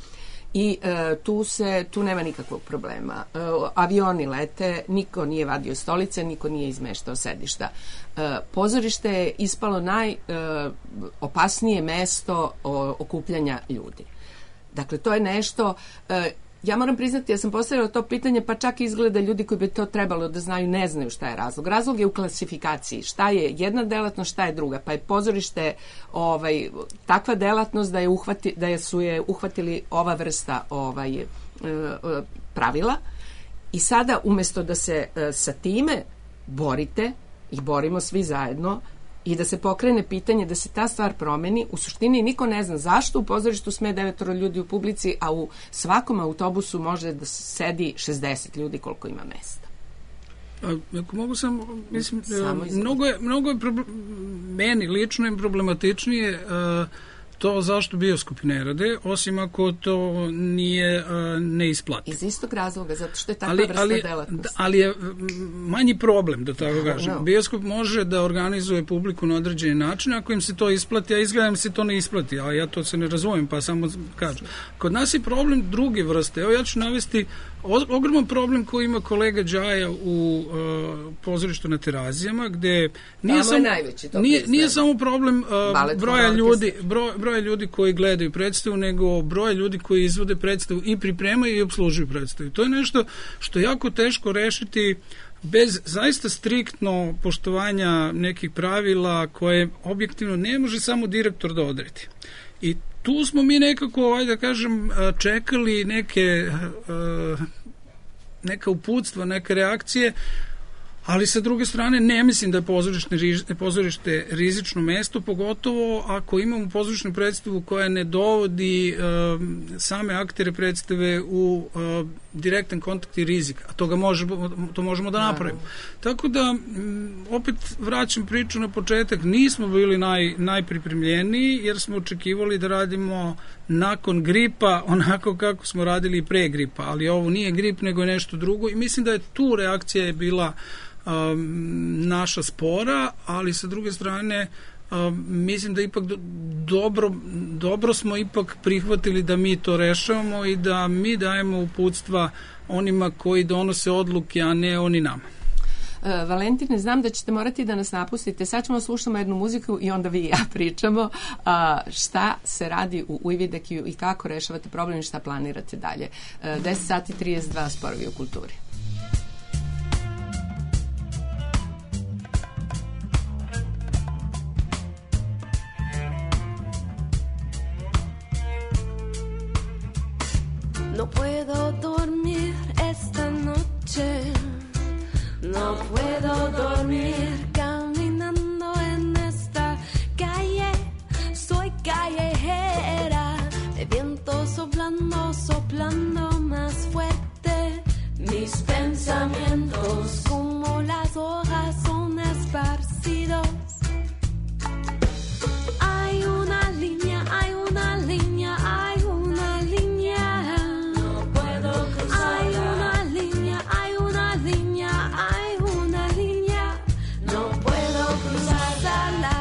I e, tu se tu nema nikakvog problema. E, avioni lete, niko nije vadio stolice, niko nije izmeštao sedišta. E, pozorište je ispalo najopasnije mesto o, okupljanja ljudi. Dakle, to je nešto... E, ja moram priznati, ja sam postavila to pitanje, pa čak izgleda ljudi koji bi to trebalo da znaju, ne znaju šta je razlog. Razlog je u klasifikaciji. Šta je jedna delatnost, šta je druga. Pa je pozorište ovaj, takva delatnost da je, uhvati, da je su je uhvatili ova vrsta ovaj, pravila. I sada, umesto da se sa time borite i borimo svi zajedno, i da se pokrene pitanje da se ta stvar promeni, u suštini niko ne zna zašto u pozorištu sme devetoro ljudi u publici, a u svakom autobusu može da sedi šezdeset ljudi koliko ima mesta. A, ako mogu sam, mislim, samo mnogo je, mnogo je problem, meni lično je problematičnije uh, to zašto bioskopi ne rade, osim ako to nije uh, neisplativo. Iz istog razloga, zato što je takva ali, vrsta ali, delatnosti. Ali je manji problem, da tako kažem. No. Bioskop može da organizuje publiku na određeni način, ako im se to isplati, a izgledam se to ne isplati, a ja to se ne razumijem, pa samo kažem. Kod nas je problem druge vrste. Evo ja ću navesti ogroman problem koji ima kolega Đaja u uh, pozorištu na Terazijama, gde nije, sam, najveći, nije, nije samo problem uh, broja ljudi, broj, broja ljudi koji gledaju predstavu, nego broja ljudi koji izvode predstavu i pripremaju i obslužuju predstavu. To je nešto što je jako teško rešiti bez zaista striktno poštovanja nekih pravila koje objektivno ne može samo direktor da odredi. I tu smo mi nekako, ajde da kažem, čekali neke neka uputstva, neke reakcije, ali sa druge strane ne mislim da je pozorište, pozorište rizično mesto, pogotovo ako imamo pozorišnu predstavu koja ne dovodi uh, same aktere predstave u uh, direktan kontakt i rizik, a to, ga možemo, to možemo da napravimo. Tako da, m, opet vraćam priču na početak, nismo bili naj, najpripremljeniji, jer smo očekivali da radimo nakon gripa, onako kako smo radili pre gripa, ali ovo nije grip, nego je nešto drugo i mislim da je tu reakcija je bila Um, naša spora, ali sa druge strane um, mislim da ipak do, dobro, dobro smo ipak prihvatili da mi to rešavamo i da mi dajemo uputstva onima koji donose odluke, a ne oni nama. Uh, Valentine, znam da ćete morati da nas napustite. Sad ćemo slušamo jednu muziku i onda vi i ja pričamo uh, šta se radi u Ujvidekiju i kako rešavate problem i šta planirate dalje. Uh, deset sati trideset dva sporovi u kulturi. No puedo dormir esta noche, no puedo dormir caminando en esta calle, soy callejera, el viento soplando, soplando más fuerte, mis pensamientos como las hojas son esparcidos. Hay una línea, hay una línea, hay una línea. Hay una línea, hay una línea, hay una línea, no puedo cruzarla.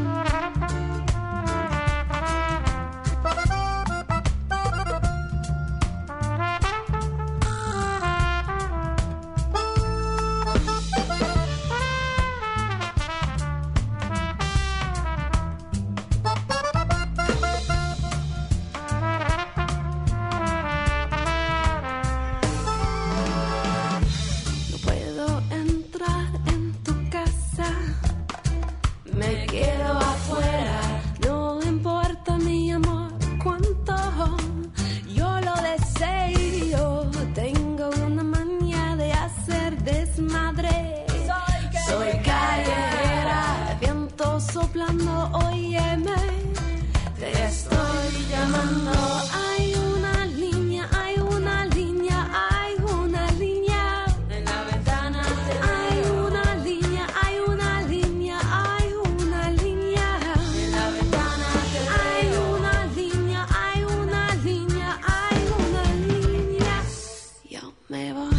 Soplando, óyeme, te estoy llamando. Hay una línea, hay una línea, hay una línea. En la ventana te hay veo. Una línea, hay una línea, hay una línea. En la ventana te veo. Hay una línea, hay una línea, hay una línea. Yo me voy.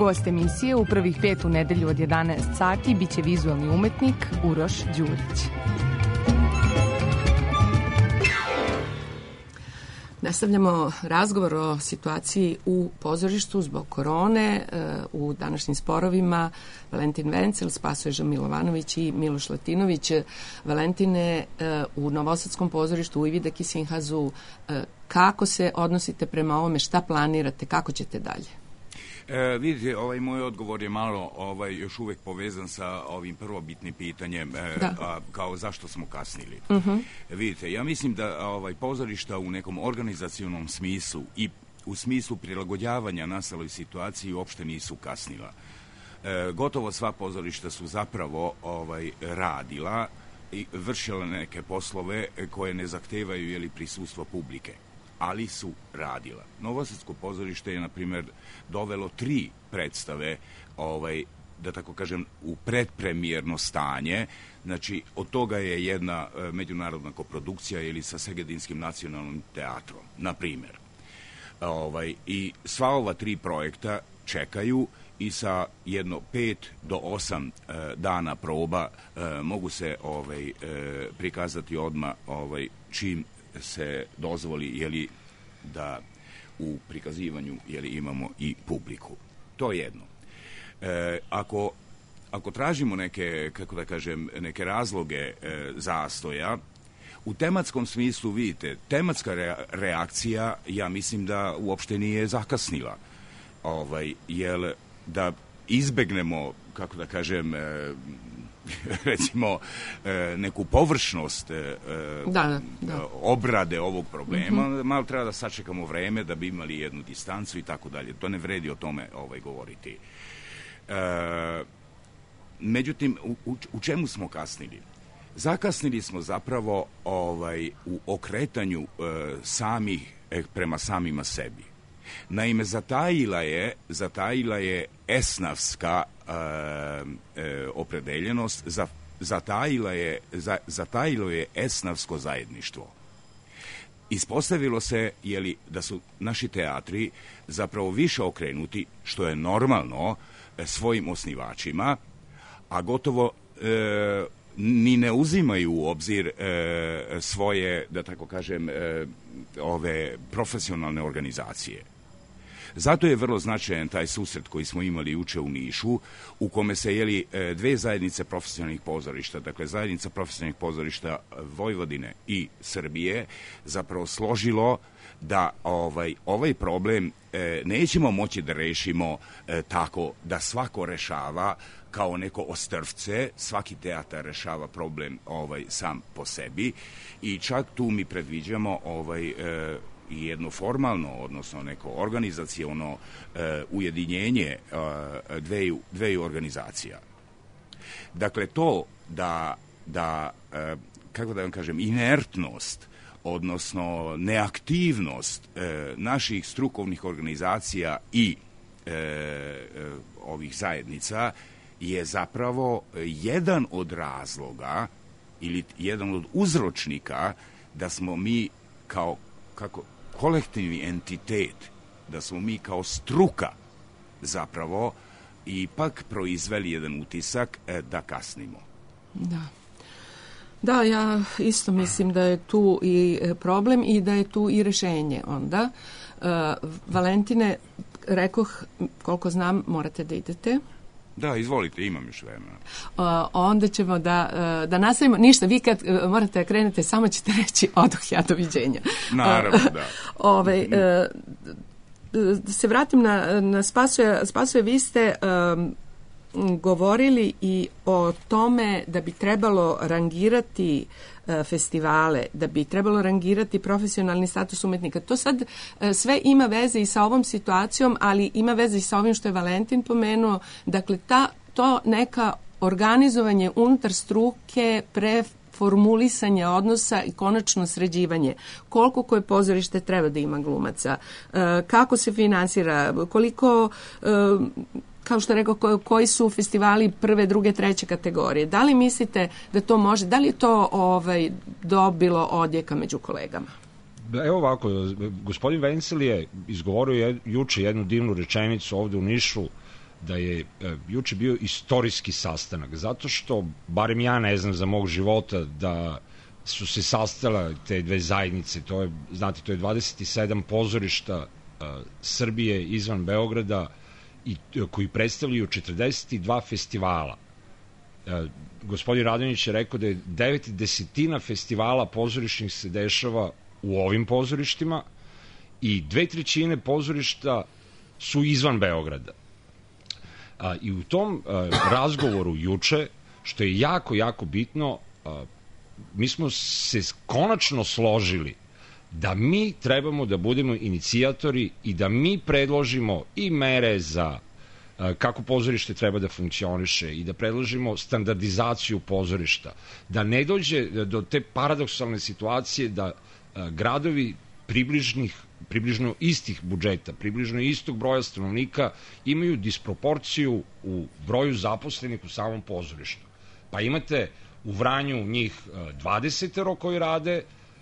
Gost emisije u prvih pet u nedelju od jedanaest sati biće vizualni umetnik Uroš Đurić. Nastavljamo razgovor o situaciji u pozorištu zbog korone. U današnjim sporovima Valentin Vencel, Spasoje Milovanović i Miloš Latinović. Valentine, u Novosadskom pozorištu u Ivide Kisinhazu, kako se odnosite prema ovome, šta planirate, kako ćete dalje? E, vidite, ovaj moj odgovor je malo ovaj, još uvek povezan sa ovim prvobitnim pitanjem, e, a, kao zašto smo kasnili. Uh-huh. Vidite, ja mislim da ovaj, pozorišta u nekom organizacionom smislu i u smislu prilagođavanja nastaloj situaciji uopšte nisu kasnila. E, gotovo sva pozorišta su zapravo ovaj, radila i vršila neke poslove koje ne zahtevaju jeli, prisustvo publike, ali su radila. Novosadsko pozorište je, na primjer, dovelo tri predstave, ovaj, da tako kažem, u predpremijerno stanje. Znači, od toga je jedna e, međunarodna koprodukcija ili sa Segedinskim nacionalnim teatrom, na primjer. Ovaj, I sva ova tri projekta čekaju i sa jedno pet do osam e, dana proba e, mogu se ovaj, e, prikazati odmah ovaj, čim se dozvoli jeli, da u prikazivanju jeli, imamo i publiku. To je jedno. E, ako, ako tražimo neke, kako da kažem, neke razloge e, zastoja, u tematskom smislu, vidite, tematska re, reakcija, ja mislim da uopšte nije zakasnila. Ovaj, jer da izbegnemo, kako da kažem, e, recimo neku površnost da, da. obrade ovog problema, mm-hmm. malo treba da sačekamo vreme da bi imali jednu distancu i tako dalje. To ne vredi o tome ovaj, govoriti. E, međutim, u, u čemu smo kasnili? Zakasnili smo zapravo ovaj, u okretanju e, samih e, prema samima sebi. Naime, zatajila je, zatajila je esnavska e, e, opredeljenost, za, zatajila je, za, zatajilo je esnavsko zajedništvo. Ispostavilo se jeli, da su naši teatri zapravo više okrenuti, što je normalno, svojim osnivačima, a gotovo e, ni ne uzimaju u obzir e, svoje, da tako kažem, e, ove profesionalne organizacije. Zato je vrlo značajan taj susret koji smo imali juče u Nišu, u kome se jeli dve zajednice profesionalnih pozorišta, dakle zajednica profesionalnih pozorišta Vojvodine i Srbije, zapravo složilo da ovaj, ovaj problem e, nećemo moći da rešimo e, tako da svako rešava kao neko ostrvce, svaki teatar rešava problem ovaj, sam po sebi i čak tu mi predviđamo ovaj, e, i jedno formalno, odnosno neko organizaciono e, ujedinjenje e, dveju, dveju organizacija. Dakle, to da, da e, kako da vam kažem, inertnost, odnosno neaktivnost e, naših strukovnih organizacija i e, e, ovih zajednica je zapravo jedan od razloga ili jedan od uzročnika da smo mi kao kako kolektivni entitet, da smo mi kao struka zapravo ipak proizveli jedan utisak e, da kasnimo. Da. Da, ja isto mislim da je tu i problem i da je tu i rešenje onda. Uh, Valentine, rekoh, koliko znam, morate da idete. Da, izvolite, imam još vremena. Uh, onda ćemo da, uh, da nastavimo. Ništa, vi kad uh, morate da krenete, samo ćete reći odoh ja, doviđenja. Naravno, uh, da. Ove, uh, da se vratim na, na Spasoje. Spasoje, vi ste um, govorili i o tome da bi trebalo rangirati uh, festivale, da bi trebalo rangirati profesionalni status umetnika. To sad uh, sve ima veze i sa ovom situacijom, ali ima veze i sa ovim što je Valentin pomenuo. Dakle, ta, to neka organizovanje unutar struke pre formulisanje odnosa i konačno sređivanje. Koliko koje pozorište treba da ima glumaca, uh, kako se finansira, koliko... Uh, kao što rekao, ko, koji su festivali prve, druge, treće kategorije. Da li mislite da to može, da li je to ovaj, dobilo odjeka među kolegama? Evo ovako, gospodin Vencel je izgovorio juče jednu divnu rečenicu ovde u Nišu, da je e, juče bio istorijski sastanak, zato što, barem ja ne znam za mog života, da su se sastala te dve zajednice, to je, znate, to je dvadeset sedam pozorišta e, Srbije izvan Beograda i koji predstavljaju četrdeset dva festivala. E, gospodin Radonjić je rekao da je devet desetina festivala pozorišnih se dešava u ovim pozorištima i dve trećine pozorišta su izvan Beograda. A, I u tom a, razgovoru juče, što je jako, jako bitno, a, mi smo se konačno složili da mi trebamo da budemo inicijatori i da mi predložimo i mere za a, kako pozorište treba da funkcioniše i da predložimo standardizaciju pozorišta, da ne dođe do te paradoksalne situacije da a, gradovi približnih približno istih budžeta, približno istog broja stanovnika imaju disproporciju u broju zaposlenih u samom pozorištu. Pa imate u Vranju njih dvadesetero koji rade,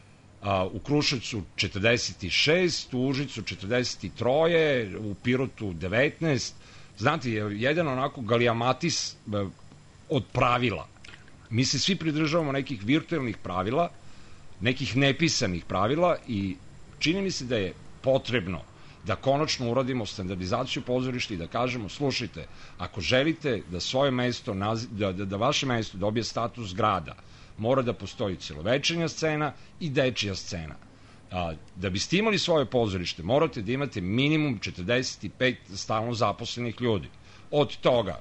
u Kruševcu četrdeset šest, u Užicu četrdeset tri, u Pirotu devetnaest. Znate, jedan onako galijamatis od pravila. Mi se svi pridržavamo nekih virtualnih pravila, nekih nepisanih pravila i čini mi se da je potrebno da konačno uradimo standardizaciju pozorišta i da kažemo, slušajte, ako želite da svoje mesto, da, da, da vaše mesto dobije status grada, mora da postoji celovečernja scena i dečija scena. A, da biste imali svoje pozorište, morate da imate minimum četrdeset pet stalno zaposlenih ljudi. Od toga,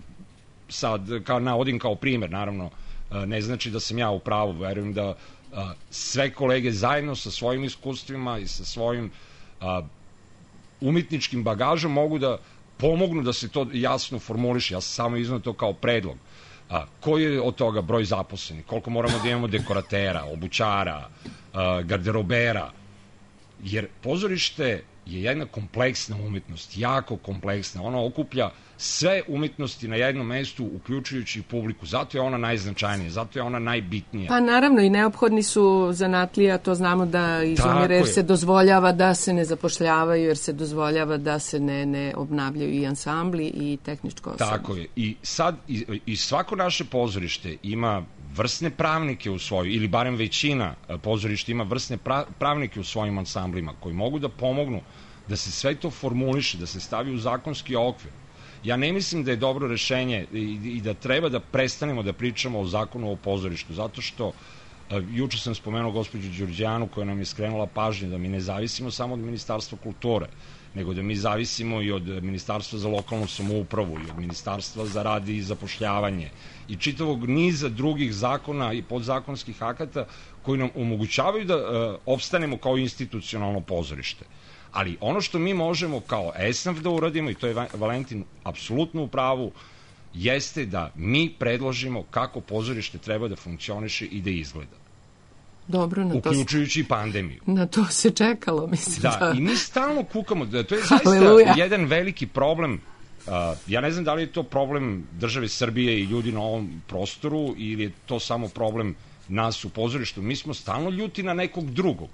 sad kao, navodim kao primer, naravno, ne znači da sam ja u pravu, verujem da a, sve kolege zajedno sa svojim iskustvima i sa svojim a, umetničkim bagažom mogu da pomognu da se to jasno formuliše. Ja sam samo iznao to kao predlog. A, koji je od toga broj zaposlenih? Koliko moramo da imamo dekoratera, obućara, a, garderobera? Jer pozorište je jedna kompleksna umetnost, jako kompleksna. Ona okuplja sve umetnosti na jednom mestu, uključujući publiku. Zato je ona najznačajnija, zato je ona najbitnija. Pa naravno i neophodni su zanatlija, to znamo da izumire, jer se dozvoljava da se ne zapošljavaju, jer se dozvoljava da se ne, ne obnavljaju i ansambli i tehničko osoblje. Tako je. I sad, i, i svako naše pozorište ima vrsne pravnike u svojoj, ili barem većina pozorišta ima vrsne pra, pravnike u svojim ansamblima, koji mogu da pomognu da se sve to formuliše, da se stavi u zakonski okvir. Ja ne mislim da je dobro rešenje i, i da treba da prestanemo da pričamo o zakonu o pozorištu, zato što a, juče sam spomenuo gospođu Đurđanu koja nam je skrenula pažnju da mi ne zavisimo samo od Ministarstva kulture, nego da mi zavisimo i od Ministarstva za lokalnu samoupravu i od Ministarstva za rad i zapošljavanje i čitavog niza drugih zakona i podzakonskih akata koji nam omogućavaju da a, opstanemo kao institucionalno pozorište. Ali ono što mi možemo kao ESNAF da uradimo, i to je Valentin apsolutno u pravu, jeste da mi predložimo kako pozorište treba da funkcioniše i da izgleda. Dobro, na to uključujući i pandemiju. Na to se čekalo, mislim. Da, da. I mi stalno kukamo, da to je zaista Haleluja. jedan veliki problem. Uh, ja ne znam da li je to problem države Srbije i ljudi na ovom prostoru ili je to samo problem nas u pozorištu. Mi smo stalno ljuti na nekog drugog.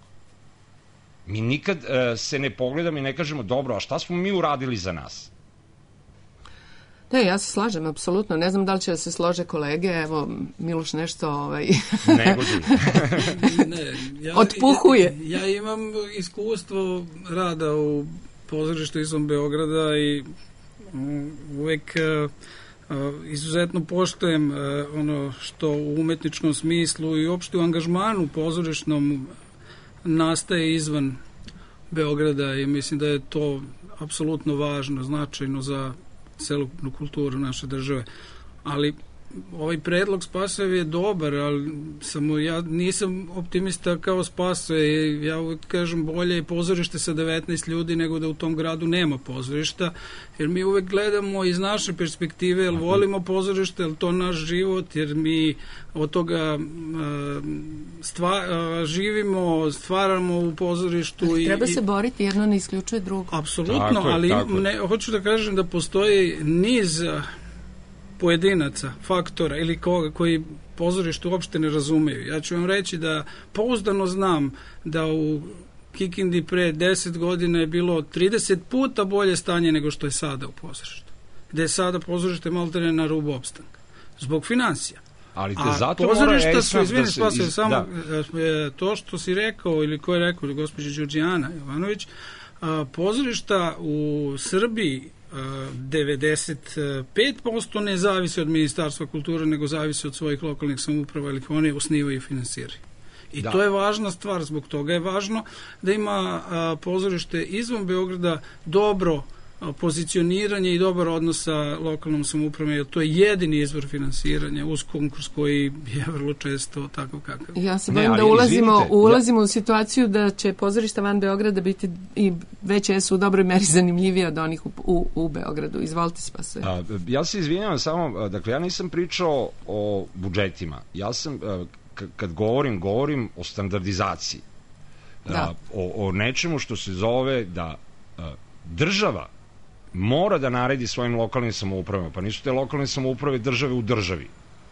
Mi nikad uh, se ne pogledamo i ne kažemo, dobro, a šta smo mi uradili za nas? Da, ja se slažem, apsolutno. Ne znam da li će da se slože kolege, evo, Miloš nešto ovaj... ne godi. ne, ja, Otpuhuje. Ja, ja imam iskustvo rada u pozorištu izvan Beograda i um, uvek uh, uh, izuzetno poštujem uh, ono što u umetničkom smislu i uopšte u angažmanu pozorišnom nastaje izvan Beograda i mislim da je to apsolutno važno, značajno za celokupnu kulturu naše države. Ali ovaj predlog Spasojev je dobar, ali samo ja nisam optimista kao Spasoje. Ja uvijek kažem bolje je pozorište sa devetnaest ljudi nego da u tom gradu nema pozorišta, jer mi uvijek gledamo iz naše perspektive, jel volimo pozorište, jel to naš život, jer mi od toga stva, živimo, stvaramo u pozorištu. I, treba i, se boriti, jedno ne isključuje drugo. Apsolutno, tako je, ali tako ne, hoću da kažem da postoji niz pojedinaca, faktora ili koga koji pozorište uopšte ne razumeju. Ja ću vam reći da pouzdano znam da u Kikindi pre deset godina je bilo trideset puta bolje stanje nego što je sada u pozorištu. gde je sada pozorište maltene na rubu opstanka. Zbog financija. Ali te A zato pozorišta mora su, ESMAF izvini, da se... spasio, iz- samo da. e, to što si rekao, ili ko je rekao, ili gospođa Đurđijana Jovanović, a, pozorišta u Srbiji a, devedeset pet posto ne zavisi od Ministarstva kulture, nego zavisi od svojih lokalnih samouprava, ili one osnivaju i finansiraju. I Da. to je važna stvar, zbog toga je važno da ima a, pozorište izvan Beograda dobro a, pozicioniranje i dobar odnos sa lokalnom samoupravom, jer to je jedini izvor finansiranja uz konkurs koji je vrlo često takav kakav. Ja se Ne, bojim da ali ulazimo, izvinite, ulazimo u situaciju da će pozorišta van Beograda biti i već jesu u dobroj meri zanimljivije od onih u, u, u Beogradu. Izvolite, Spasoje. A, ja se izvinjavam samo, a, dakle, ja nisam pričao o budžetima. Ja sam, a, k- kad govorim, govorim o standardizaciji. A, Da. o, o nečemu što se zove da a, država mora da naredi svojim lokalnim samoupravama. Pa nisu te lokalne samouprave države u državi.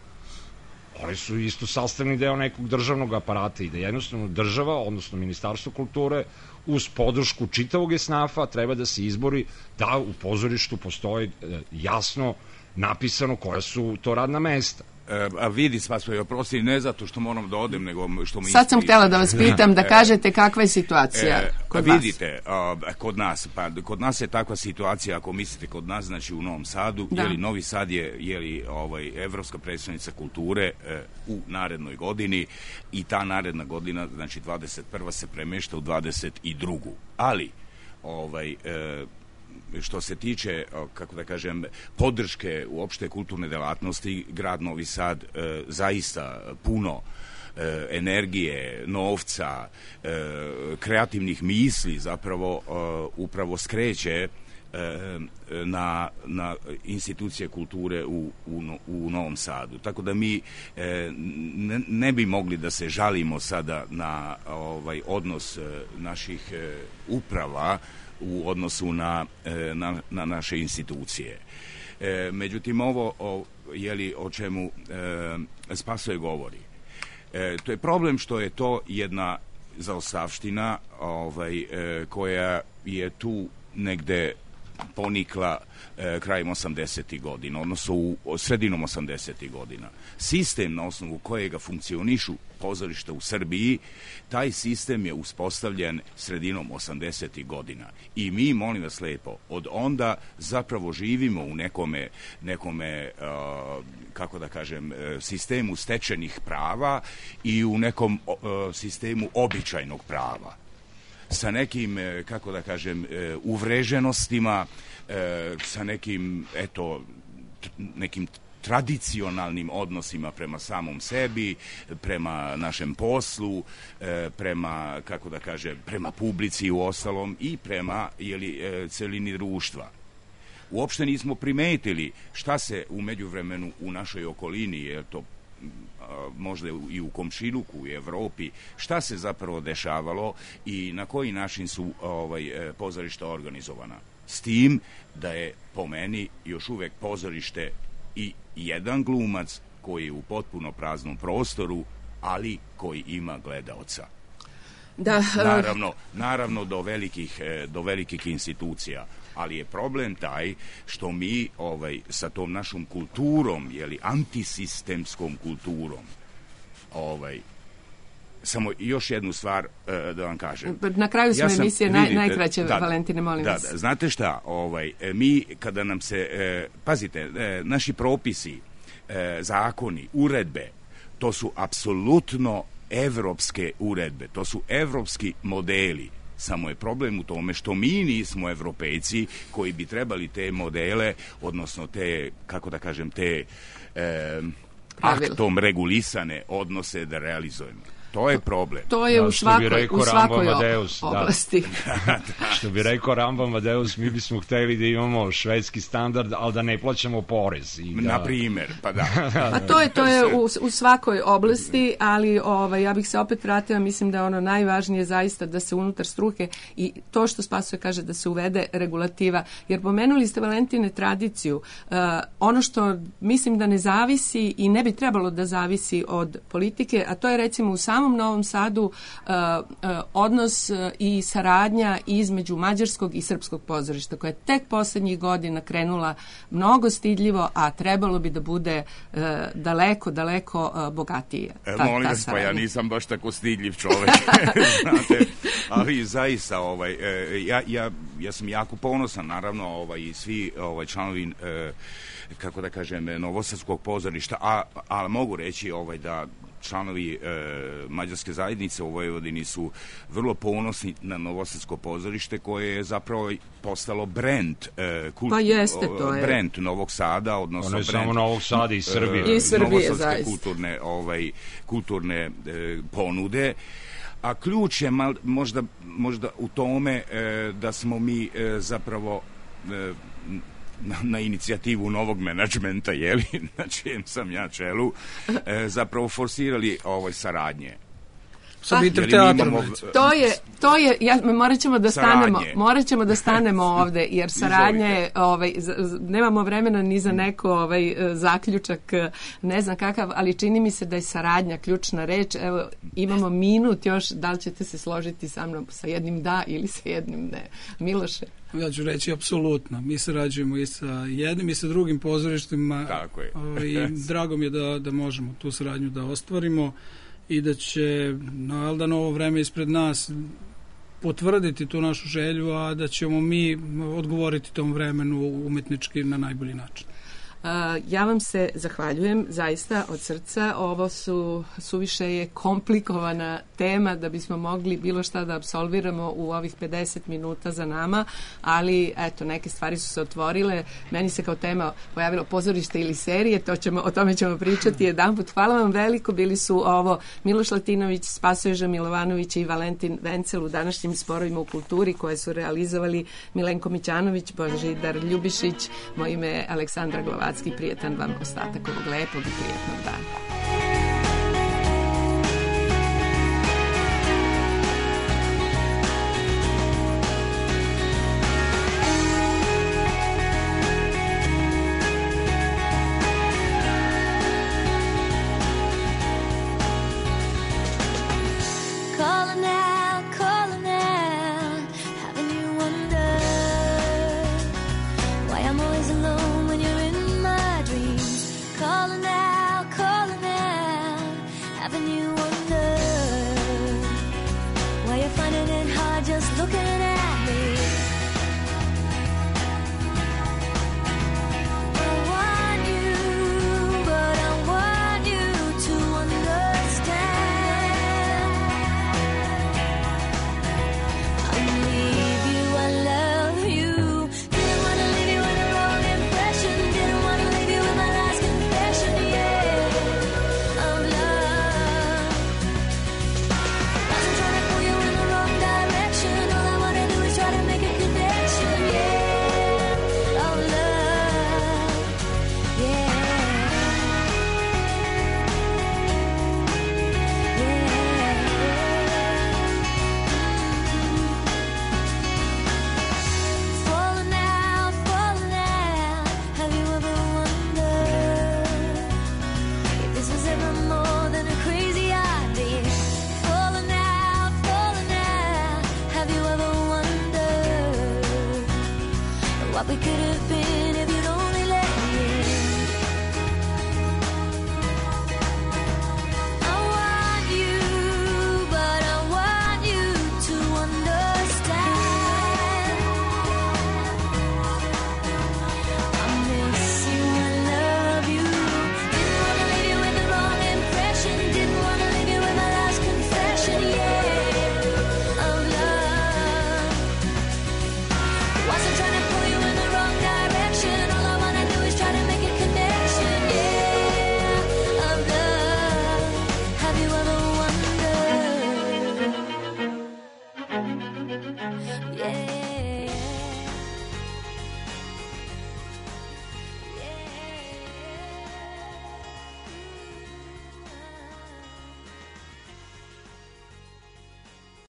Oni su isto sastavni deo nekog državnog aparata i da jednostavno država, odnosno Ministarstvo kulture, uz podršku čitavog esnafa treba da se izbori da u pozorištu postoji e, jasno napisano koja su to radna mesta. E, a vidi, Spasoje, oprosti, ne zato što moram da odem, nego što mi... Sad sam isti- htjela da vas pitam, da E, kažete kakva je situacija E, kod vas. vidite, a, kod nas, pa kod nas je takva situacija, ako mislite kod nas, znači u Novom Sadu, Da. jeli Novi Sad je jeli ovaj evropska predstavnica kulture e, u narednoj godini i ta naredna godina, znači dvadeset prva se premešta u dvadeset drugu. Ali ovaj e, što se tiče, o, kako da kažem, podrške uopšte kulturne delatnosti, grad Novi Sad e, zaista puno e, energije, novca, e, kreativnih misli zapravo e, upravo skreće e, na, na institucije kulture u, u, No- u Novom Sadu. Tako da mi e, ne, ne bi mogli da se žalimo sada na ovaj odnos e, naših e, uprava u odnosu na, e, na, na naše institucije. E, međutim, ovo o, jeli, o čemu e, Spasoje govori, e, to je problem što je to jedna zaostavština ovaj, e, koja je tu negde ponikla e, krajem osamdesetih godina, odnosno u sredinom osamdesetih godina. Sistem na osnovu kojega funkcionišu pozorišta u Srbiji, taj sistem je uspostavljen sredinom osamdesetih godina. I mi, molim vas lepo, od onda zapravo živimo u nekome, nekome uh, kako da kažem, sistemu stečenih prava i u nekom uh, sistemu običajnog prava sa nekim, kako da kažem, uvreženostima, sa nekim, eto, nekim tradicionalnim odnosima prema samom sebi, prema našem poslu, prema, kako da kažem, prema publici u ostalom i prema, jeli, celini društva. Uopšte nismo primetili šta se u međuvremenu u našoj okolini, jer to možda i u komšiluku, u Evropi, šta se zapravo dešavalo i na koji način su ovaj, pozorišta organizovana. S tim da je po meni još uvek pozorište i jedan glumac koji je u potpuno praznom prostoru, ali koji ima gledaoca. Da, Naravno, naravno do velikih, do velikih institucija, ali je problem taj što mi ovaj, sa tom našom kulturom, jeli, antisistemskom kulturom, ovaj, samo još jednu stvar uh, da vam kažem. Na kraju smo Ja sam- emisije naj, vidite, najkraće, da, Valentine, molim da, vas. Da, znate šta, ovaj, mi kada nam se, e, pazite, e, naši propisi, e, zakoni, uredbe, to su apsolutno evropske uredbe, to su evropski modeli. Samo je problem u tome što mi nismo evropejci koji bi trebali te modele, odnosno te, kako da kažem, te e, Pravila. aktom regulisane odnose da realizujemo. To je problem. To je Da, u što bi svakoj, rekao u svakoj Rambo o- Amadeus, da. oblasti. Što bi rekao Rambo Amadeus, mi bismo hteli da imamo švedski standard, ali da ne plaćamo porez. I da... Na primer, pa da. Pa to je to je u, u svakoj oblasti, ali ovaj ja bih se opet vratila, mislim da je ono najvažnije zaista da se unutar struke i to što Spasoje kaže da se uvede regulativa, jer pomenuli ste, Valentine, tradiciju. Uh, ono što mislim da ne zavisi i ne bi trebalo da zavisi od politike, a to je recimo u samom samom Novom Sadu uh, uh, odnos uh, i saradnja između mađarskog i srpskog pozorišta, koja je tek poslednjih godina krenula mnogo stidljivo, a trebalo bi da bude uh, daleko, daleko uh, bogatije. E, ta, molim ta vas, pa ja saradnja. nisam baš tako stidljiv čovek, znate, ali zaista, ovaj, e, ja, ja, ja sam jako ponosan, naravno, ovaj, i svi ovaj, članovi, e, kako da kažem, Novosadskog pozorišta, a, a mogu reći ovaj, da članovi e, mađarske zajednice u Vojvodini su vrlo ponosni na Novosadsko pozorište, koje je zapravo postalo brend, e, kult, pa jeste, to je brend Novog Sada, odnosno ono je brend samo Novog Sada i Srbije. I iz Srbije, Novosadske zaista. kulturne, ovaj, kulturne e, ponude. A ključ je mal, možda, možda u tome e, da smo mi e, zapravo e, na, na inicijativu novog menadžmenta, jeli, na čijem sam ja čelu, e, zapravo forsirali ovoj saradnje. Sa Bitter Jer mi teatrom. imamo- recimo. To je, to je, ja, morat ćemo da stanemo, Saradnje. morat ćemo da stanemo ovde, jer saradnja je, ovaj, z, z, nemamo vremena ni za neko ovaj, e, zaključak, e, ne znam kakav, ali čini mi se da je saradnja ključna reč. Evo, imamo minut još, da li ćete se složiti sa mnom sa jednim da ili sa jednim ne. Miloše? Ja ću reći apsolutno. Mi sarađujemo i sa jednim i sa drugim pozorištima. Tako je. I drago mi je da, da možemo tu saradnju da ostvarimo i da će na da novo vreme ispred nas potvrditi tu našu želju, a da ćemo mi odgovoriti tom vremenu umetnički na najbolji način. Uh, ja vam se zahvaljujem zaista od srca. Ovo su suviše je komplikovana tema da bismo mogli bilo šta da apsolviramo u ovih pedeset minuta za nama, ali eto, neke stvari su se otvorile. Meni se kao tema pojavilo pozorište ili serije, to ćemo, o tome ćemo pričati jedanput. Hvala vam veliko, bili su ovo Miloš Latinović, Spasoježa Milovanović i Valentin Vencel u današnjim Sporovima u kulturi, koje su realizovali Milenko Mićanović, Božidar Ljubišić, moje ime je Aleksandra Glava. Prijetan vam ostatak ovog lepog i prijetnog dana. Calling out, calling out, having you wonder why I'm always alone when you're in my dreams. Calling out, calling out, having you wonder why you're finding it hard just looking at me. I want you, but I want you to understand. I need you, I love you. Didn't wanna leave you with the wrong impression. Didn't wanna leave you with my last confession, yeah, of love. Wasn't trying to pull you in the wrong direction. All I wanna do is try to make a connection, yeah, of love, yeah, yeah. Falling out, falling out. Have you ever wondered if this was ever more than a crazy idea? Falling out, falling out. Have you ever wondered what we could have been